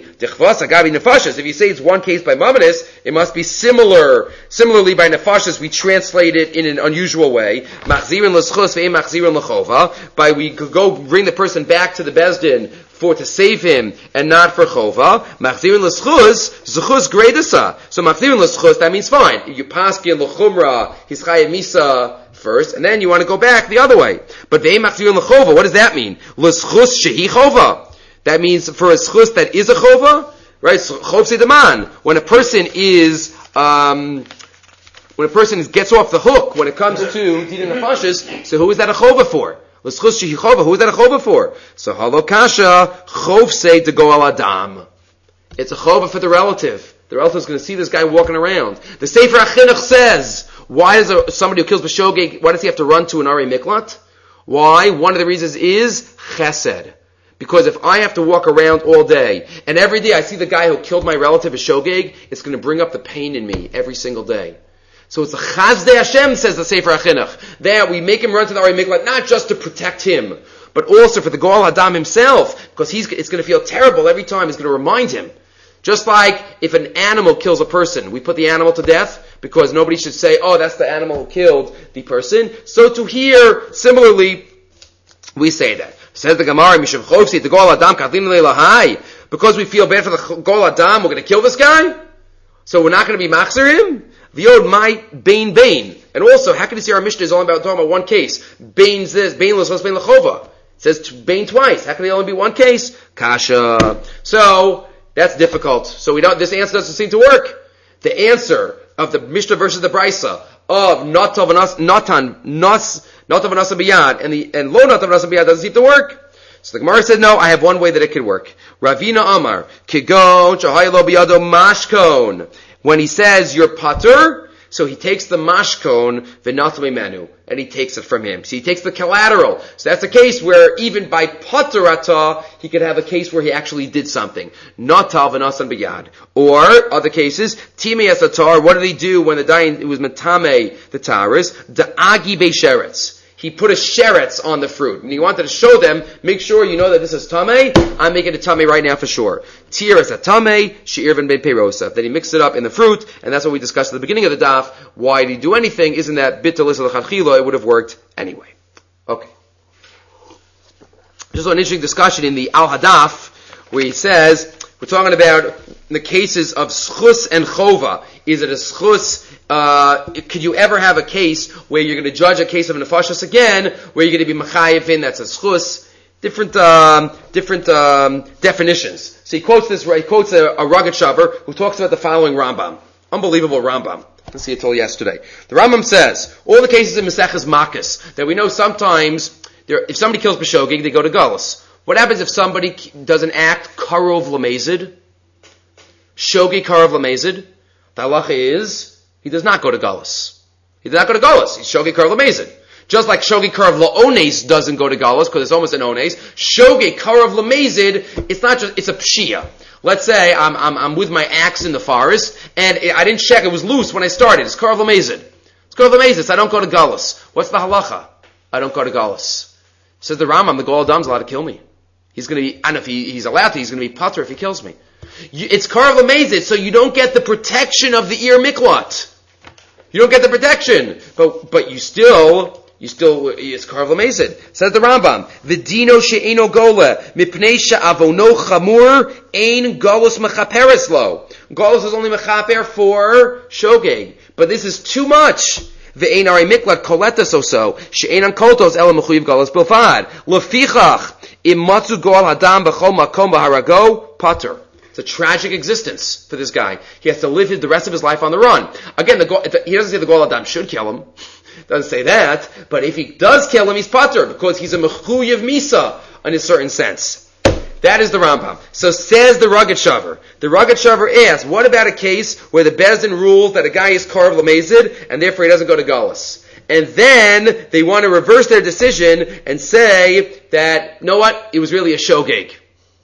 If you say it's one case by Mamanis, it must be similar. Similarly, by Nefashis, we translate it in an unusual way. Machzirin l'schus ve'im machzirin l'chova. By we could go bring the person back to the Bezdin for to save him and not for chova. Machzirin l'schus, zechus greidasa. So machzirin l'schus, that means fine. You paskin l'chumra, his chayim misa first, and then you want to go back the other way. But ve'im machzirin l'chova, what does that mean? L'schus shehi chova. That means for a schus that is a chova, right? Chov sedaman. When a person is, um, when a person is, gets off the hook when it comes to Dina Nefashis, so who is that a chova for? L'schus shehi chova. Who is that a chova for? So halo kasha chov say to go al adam. It's a chova for the relative. The relative is going to see this guy walking around. The Sefer HaChinuch says, why does a, somebody who kills b'shogeg, why does he have to run to an Arei Miklat? Why? One of the reasons is chesed. Because if I have to walk around all day, and every day I see the guy who killed my relative as shogeg, it's going to bring up the pain in me every single day. So it's a chazdei Hashem, says the Sefer HaChinuch, that we make him run to the Arei Miklat, not just to protect him, but also for the Goal Hadam himself, because he's, it's going to feel terrible every time. It's going to remind him. Just like if an animal kills a person, we put the animal to death, because nobody should say, oh, that's the animal who killed the person. So to here, similarly, we say that. Says the Gemara, Mishav Chovsi, the Gol Adam, Kadlim Leilahai. Because we feel bad for the Gol Adam, we're going to kill this guy? So we're not going to be machzer him? V'yod mai bain bain. And also, how can you see our Mishnah is all about talking about one case? Bain's this, bain l'sos, bain l'chova. It says bain twice. How can it only be one case? Kasha. So, that's difficult. So we don't, this answer doesn't seem to work. The answer of the Mishnah versus the Brisa of Natav and Natan, Nas, Natav and Nasa Biyad, and the, and Lo Natav and Nasa Biyad doesn't seem to work. So the Gemara said, no, I have one way that it could work. Ravina Amar, Kigon, Shahaylo Biyado Mashkon. When he says, you're patur, so he takes the mashkon, v'natum menu, and he takes it from him. So he takes the collateral. So that's a case where even by paturata, he could have a case where he actually did something. Natal v'nasan b'yad. Or, other cases, timei asatar, what did he do when the dying, it was metame, the taras, da'agi be'sheretz. He put a sheretz on the fruit, and he wanted to show them, make sure you know that this is tamei, I'm making it tamei right now for sure. Tir is a tamei, she'ir ben ben peirosa. Then he mixed it up in the fruit, and that's what we discussed at the beginning of the daf. Why did he do anything? Isn't that bitul is l'chadchila? It would have worked anyway. Okay. Just an interesting discussion in the Al Hadaf, where he says, we're talking about the cases of schus and chova. Is it a schus? Uh, could you ever have a case where you're going to judge a case of nefashos again, where you're going to be mechayev in, that's a schus? Different, um, different, um, definitions. So he quotes this, he quotes a, a rugged shaver who talks about the following Rambam. Unbelievable Rambam. I didn't see it till yesterday. The Rambam says, all the cases in Maseches Makos, that we know sometimes, there, if somebody kills b'shogeg, they go to Galus. What happens if somebody does an act karov lamezid? Shogeg karov lamezid? The halacha is, he does not go to Galus. He does not go to Galus. He's Shogeg Karav Lamezid. Just like Shogeg Karav La'ones doesn't go to Galus, because it's almost an Ones. Shogeg Karav Lamezid, it's not just, it's a Pshia. Let's say I'm, I'm, I'm with my axe in the forest, and I didn't check, it was loose when I started. It's Karav Lamezid. It's Karav Lamezid, so I don't go to Galus. What's the halacha? I don't go to Galus. Says the Rambam, the Goal Adam's allowed to kill me. He's gonna be, and if he, he's allowed to, he's gonna be patur if he kills me. You, it's Karav Lamezid, so you don't get the protection of the ear miklat. You don't get the protection, but but you still you still it's Karav Lamezid. Says the Rambam, V'dino she'eno gola mipnei she'avono chamur ein galus mechaperes lo. Galus is only mechaper for shogeg, but this is too much. Ve'ein arei miklat koleta so so she'ein an koltos ela mechuyev galus bilfad lefichach im matzu goal hadam b'chol makom b'harago pater. It's a tragic existence for this guy. He has to live his, the rest of his life on the run. Again, the, the, he doesn't say the Goal Adam should kill him. Doesn't say that. But if he does kill him, he's patur, because he's a mechuyev misa in a certain sense. That is the Rambam. So says the Rugged Shaver. The Rugged Shaver asks, what about a case where the Bezdin rules that a guy is Karav Lamezid, and therefore he doesn't go to Galus? And then they want to reverse their decision and say that, you know what, it was really a shogeg.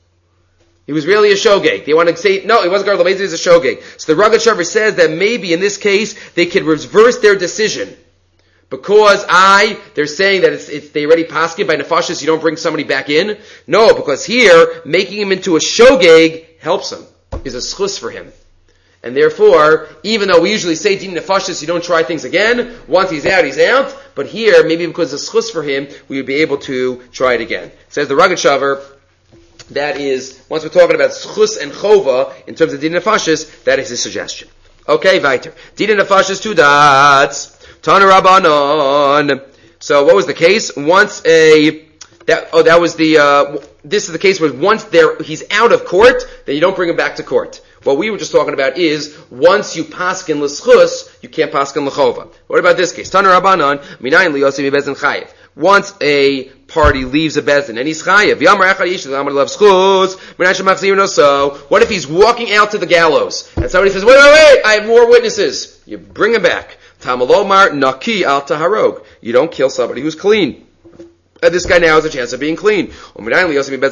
He was really a shogeg. They want to say, no, he wasn't Karav Lamezid, he was a shogeg. So the Rugged Shaver says that maybe in this case they could reverse their decision Because I, they're saying that it's, it's they already paskin by nefashis, you don't bring somebody back in? No, because here, making him into a shogeg helps him, is a schus for him. And therefore, even though we usually say din nefashis, you don't try things again, once he's out, he's out, but here, maybe because it's a schus for him, we would be able to try it again. It says the Ragat Shavar, that is, once we're talking about schus and chova, in terms of din nefashis, that is his suggestion. Okay, weiter. Din nefashis two dots. Tana Rabbanon. So what was the case? Once a that oh that was the uh, this is the case where once there he's out of court, then you don't bring him back to court. What we were just talking about is once you paskin l'schus, you can't paskin l'chova. What about this case? Tana Rabbanon minayin liyosim bezin chayiv. Once a party leaves a bezin and he's chayiv, yamar echad yish l'amar lev schus minayin shemachzir no so. What if he's walking out to the gallows and somebody says, wait, wait, wait, I have more witnesses? You bring him back. Tamalomar naki al taharog. You don't kill somebody who's clean. Uh, this guy now has a chance of being clean. What about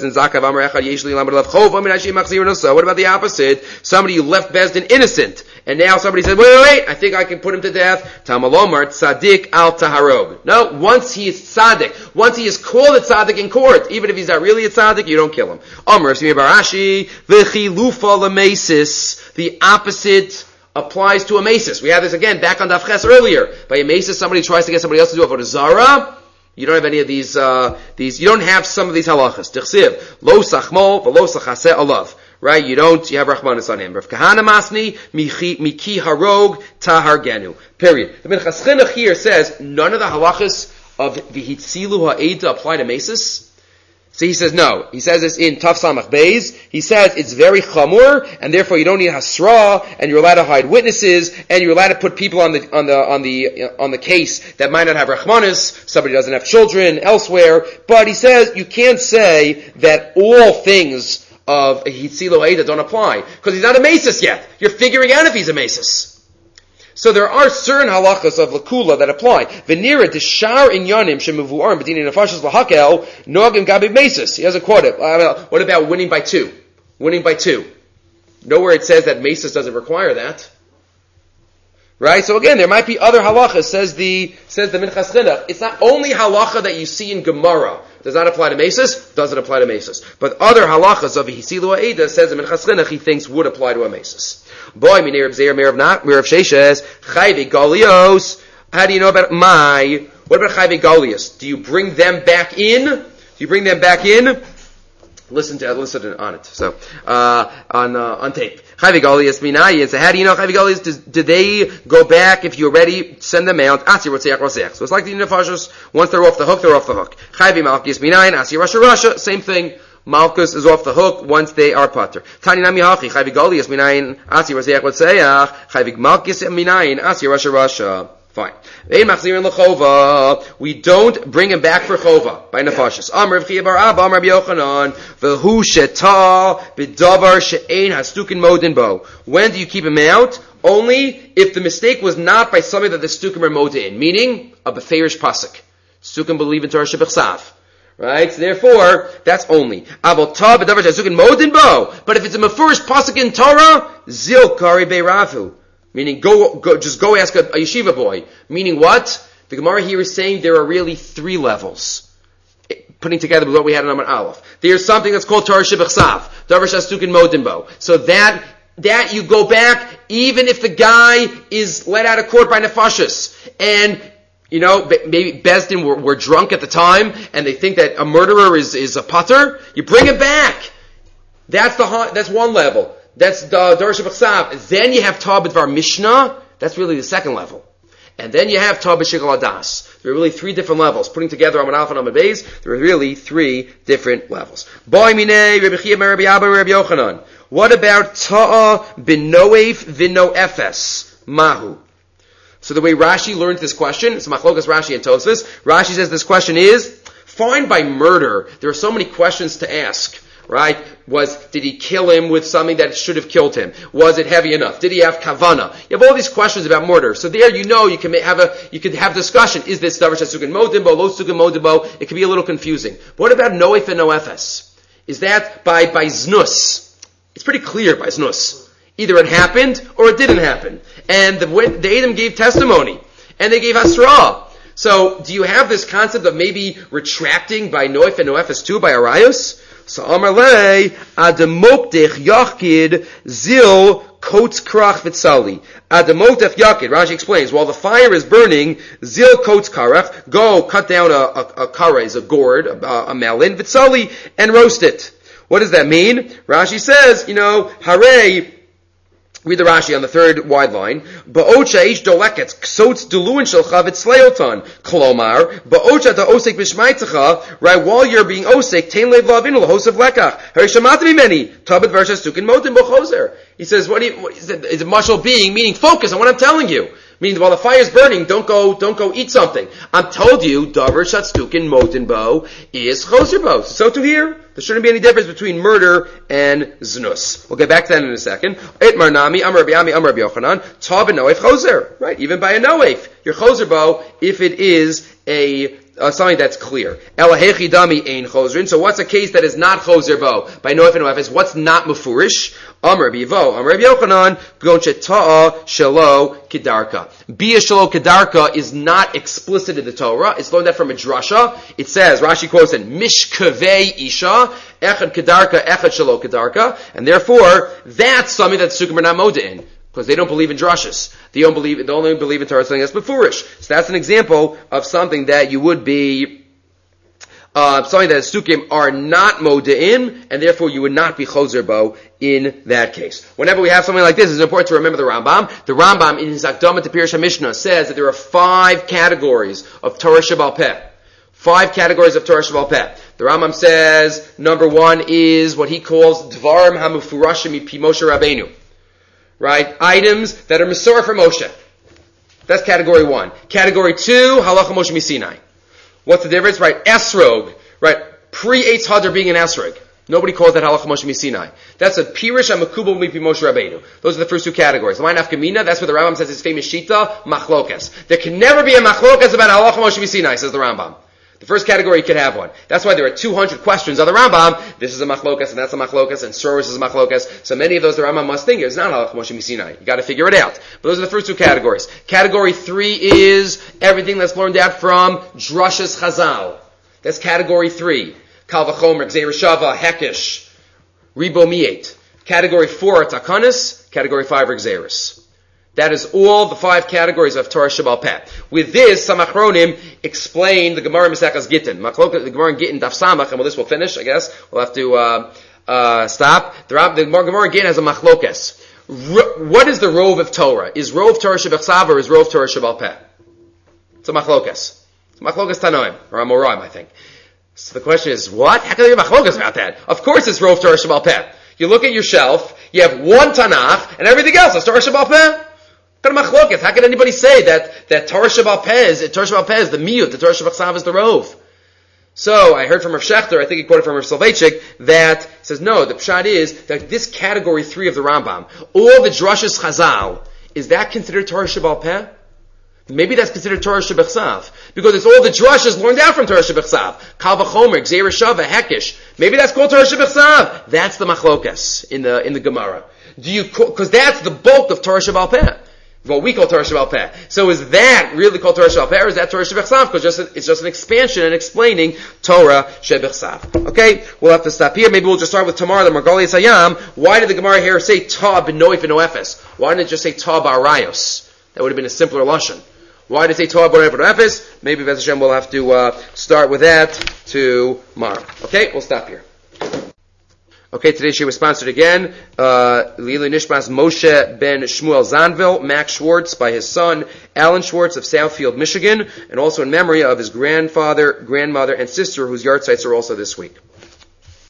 the opposite? Somebody you left Bezdin innocent, and now somebody said, wait, wait, wait, I think I can put him to death. Tamalomar tzadik al taharog. No, once he is tzaddik, once he is called a tzaddik in court, even if he's not really a tzaddik, you don't kill him. Omer, Barashi, v'chilufa l'mesis, the opposite applies to a mesis. We have this again back on Daf Ches earlier. By a mesis, somebody tries to get somebody else to do avodah zara. You don't have any of these. Uh, these you don't have some of these halachas. Tichsiv lo sachmo v'lo sachaseh alav. Right? You don't. You have rachmanis on him. Rav Kahana masni miki harog tahar genu. Period. The Minchas Chinuch here says none of the halachas of v'hitzilu ha'eda apply to mesis. So he says no. He says this in Taf Samach Beis. He says it's very chamur, and therefore you don't need hasra, and you're allowed to hide witnesses, and you're allowed to put people on the on the on the uh, on the case that might not have rachmanis. Somebody doesn't have children elsewhere, but he says you can't say that all things of a hitzilo eda don't apply because he's not a mesis yet. You're figuring out if he's a mesis. So there are certain halachas of lakula that apply. Venira deshar inyanim shemuvuarim b'dinin nefashos lahakel nogim gabi mesis. He has a quote. Uh, what about winning by two? Winning by two. Nowhere it says that mesis doesn't require that. Right? So again, there might be other halachas, says the, says the Minchas Chinuch. It's not only halacha that you see in Gemara. Does not apply to mesis, doesn't apply to mesis. But other halachas of Hisilu Ha'eda, says the Minchas Chinuch, he thinks would apply to a mesis. Boy, Minir B'Zeir, Mir of Not, Mir of Sheshes, Chayve Galios. How do you know about my? What about Chayve Galios? Do you bring them back in? Do you bring them back in? Listen to listen on it. So uh, on uh, on tape. Chayve Galios Minayin. So how do you know Chayve Galios? Did they go back if you're ready? Send them out. Asir Rotzeach Rotzeach. So it's like the nefashos. Once they're off the hook, they're off the hook. Chayve Malchus Minayin. Asir Rasha Rasha. Same thing. Malchus is off the hook once they are pater. Tani Nami Hachi. Chayve Galios Minayin. Asir Rotzeach Rotzeach. Chayve Malchus Minayin. Asir Rasha Rasha. Fine. We don't bring him back for chova by nefashis. Amar Rav Chiya bar Abba, Amar Rabbi Yochanan, v'hu sheta b'davar she'ein hastukin modin bo. When do you keep him out? Only if the mistake was not by something that the stukim are modin in, meaning a beferish pasuk. Stukim believe in Torah shebechsav. Right? So therefore, that's only. But if it's a mefurish pasuk in Torah, zil kari beiravu. Meaning, go, go, just go ask a, a yeshiva boy. Meaning what? The Gemara here is saying there are really three levels. Putting together with what we had in Amar Aleph. There's something that's called Torah Shebechsav. Davar Shastukin Modinbo. So that, that you go back, even if the guy is let out of court by nefashis. And, you know, maybe Bezdin were, were drunk at the time, and they think that a murderer is, is a pater. You bring him back. That's the, that's one level. That's the Darash B'Chsav. Then you have Tah B'Dvar Mishnah. That's really the second level. And then you have Tah B'Shikal Adas. There are really three different levels. Putting together Amar Aleph and Amar Beis, there are really three different levels. Boy Minei, Rabbi Chiya bar Rabbi Abba, Rabbi Yochanan. What about Ta'ah B'Noef V'No Efes? Mahu. So the way Rashi learned this question, it's Machlokas Rashi and Tosfos. Rashi says this question is, fine by murder, there are so many questions to ask. Right? Was, did he kill him with something that should have killed him? Was it heavy enough? Did he have kavana? You have all these questions about murder. So there you know you can have a, you could have discussion. Is this davar shasukin modimbo, lo sukin modimbo? It can be a little confusing. What about noef and noefes? Is that by, by znus? It's pretty clear by znus. Either it happened or it didn't happen. And the, the Edom gave testimony. And they gave hasra. So, do you have this concept of maybe retracting by Noef and Noefes too, by Arayos? So, Amar Le, Ademoktech Yachid Zil Kotes Krach Vitzali. Ademoktech Yachid, Rashi explains, while the fire is burning, Zil Kotes Karach, go cut down a, a, a karez, a gourd, a, a melon, Vitzali, and roast it. What does that mean? Rashi says, you know, Hare, read the Rashi on the third wide line. Ba'ocha ish doleket ksotz duluin shelcha v'tzleotan. Kolomar, ba'ocha ta osek b'shmaitzecha, right, while you're being osek, tein lev lavinu l'hosav lekach. Hari shamati mimeni, tabet vershas tukin motin b'chozer. He says, what, do you, what is it? Is a mashal being, meaning focus on what I'm telling you. Meaning, while the fire is burning, don't go, don't go eat something. I'm told you, davar shatstukin motin bo is choser bo. So to here, there shouldn't be any difference between murder and znus. We'll get back to that in a second. Itmar nami, amar Rabbi Ami, amar Rabbi Yochanan, ta b'noef choser. Right? Even by a noef, your choser bo, if it is a, uh, something that's clear. Elahechi dami ein choserin. So what's a case that is not choser bo? By noef and noefes, what's not mufurish? Amar Bivo, Amar Rabbi Yochanan, gonche ta'a shelo kedarka. Bia shelo kedarka is not explicit in the Torah. It's learned that from a drasha. It says, Rashi quotes it, mishkavei isha, echad kedarka, echad shelo kedarka, and therefore, that's something that Sukkim are not moda in. Because they don't believe in drashas. They don't believe, they only believe in Torah something that's befurish. So that's an example of something that you would be, uh, something that Sukkim are not moda'in, and therefore you would not be choser bo in that case. Whenever we have something like this, it's important to remember the Rambam. The Rambam in his Akdama to Pirush HaMishnah says that there are five categories of Torah Shebal Peh. Five categories of Torah Shebal Peh. The Rambam says number one is what he calls Dvarim HaMufurashim Mipi Moshe Rabbeinu. Right? Items that are Masorah for Moshe. That's category one. Category two, Halacha Moshe Misinai. What's the difference? Right? Esrog. Right? Pre-Eitz Hadar being an Esrog. Nobody calls that Halacha Moshe Misinai. That's a Pirish HaMekubal Mipi Moshe Rabbeinu. Those are the first two categories. L'mayin Afkamina, that's where the Rambam says his famous Shita, Machlokas. There can never be a Machlokas about Halacha Moshe Misinai, says the Rambam. The first category, you could have one. That's why there are two hundred questions on the Rambam. This is a machlokas, and that's a machlokas, and Soros is a machlokas. So many of those the Rambam must think it's not Halach Moshe Misinai. You gotta figure it out. But those are the first two categories. Category three is everything that's learned out from Drashas Chazal. That's category three. Kal v'chomer, Gzeir Shava, Hekesh, Ribo Miet. Category four are Takanis. Category five are Gzeiris. That is all the five categories of Torah Shebal Peh. With this, some Achronim explain the Gemara Mesechas Gittin. The Gemara in Gittin Daf Samach, and with this we'll finish, I guess. We'll have to uh, uh, stop. The, the Gemara in Gittin has a Machlokas. R- what is the Rov of Torah? Is Rov Torah Shebechsav or is Rov Torah Shebal Peh? It's a Machlokas. It's a Machlokas Tanoim, or Amoraim, I think. So the question is, what? How can there be Machlokas about that? Of course it's Rov Torah Shebal Peh. You look at your shelf, you have one Tanakh, and everything else is Torah Shebal Peh. How can anybody say that, that Torah Shebal Peh is, Torah Shebal Peh is the miyut, the Torah Shebechsav is the rov? So, I heard from Rav Shechter, I think he quoted from Rav Soloveitchik, that says, no, the pshat is that this category three of the Rambam, all the drashas Chazal, is that considered Torah Shebal Peh? Maybe that's considered Torah Shebechsav. Because it's all the drashas learned out from Torah Shebechsav. Kal v'chomer, Gzeir Shava, Hekesh. Maybe that's called Torah Shebechsav. That's the machlokas in the, in the Gemara. Do you, cause that's the bulk of Torah Shebal Peh. What we call Torah Shebal Peh. So is that really called Torah Shebal Peh, or is that Torah Shebechsav? Because just, it's just an expansion and explaining Torah Shebechsav. Okay? We'll have to stop here. Maybe we'll just start with tomorrow, the Margolius Hayam. Why did the Gemara here say Ta b'noif and noefes? Why didn't it just say Ta b'arayos? That would have been a simpler lashon. Why did it say Ta b'noif and noefes? Maybe B'ez Hashem we'll have to uh, start with that tomorrow. Okay? We'll stop here. Okay, today's show was sponsored again, uh, Lili Nishmas Moshe ben Shmuel Zanvil, Max Schwartz, by his son, Alan Schwartz of Southfield, Michigan, and also in memory of his grandfather, grandmother, and sister, whose yard sites are also this week.